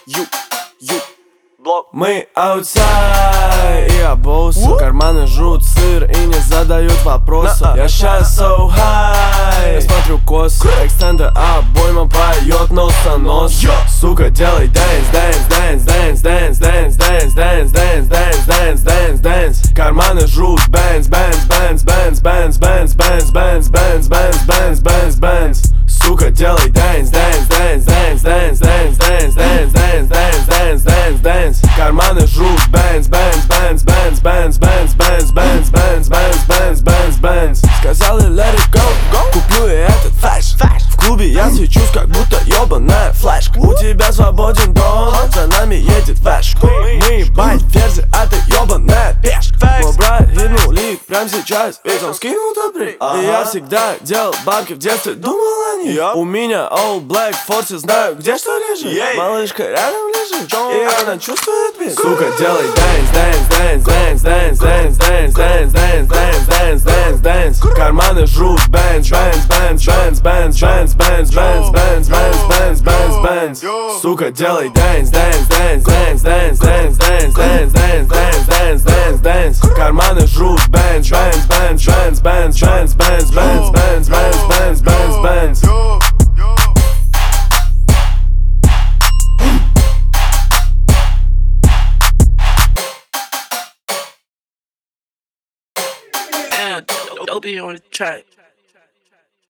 Блок. Мы outside, и обосы. Карманы жрут сыр и не задают вопросов. Я щас so high, я смотрю косы. Экстендер обойма поет нос. Сука, делай dance, dance, dance, dance, dance, dance, dance, dance, dance, dance, dance, dance, dance. Карманы жрут bands, bands, bands, bands, bands, bands, bands, bands, bands, bands, bands, bands, bands. Сука, делай dance, dance, dance, dance, dance, dance, dance, dance, dance, dance, dance, dance, dance. Карманы жрут bands, bands, bands, bands, bands, bands, bands, bands, bands, bands, bands, bands, bands. Сказали let it go, куплю я этот фэшн. В клубе я свечусь, как будто ёбаная флешка. У тебя свободен дом, за нами едет фэшн. Мы ебать ферзи, а ты ёбаная пешка. Мой брат хитнул лик прям сейчас, ведь он скинул тот брик. И я всегда делал бабки в детстве, думал о них. У меня all black force, знаю, где что лежит. Малышка рядом лежит, и она чувствует бит. Сука, делай dance, dance, dance, dance, dance, dance, dance, dance, dance, dance, dance, dance. Карманы жрут bands, bands, bands, bands, bands, bands, bands, bands, bands, bands, bands, bands, bands. Сука, делай dance, dance, dance, dance, dance, dance, dance, dance, dance, dance, dance, dance, dance. Карманы жрут bands, bands, bands, bands, bands, bands, bands, bands, bands, bands, bands, bands, bands. Don't be on the track.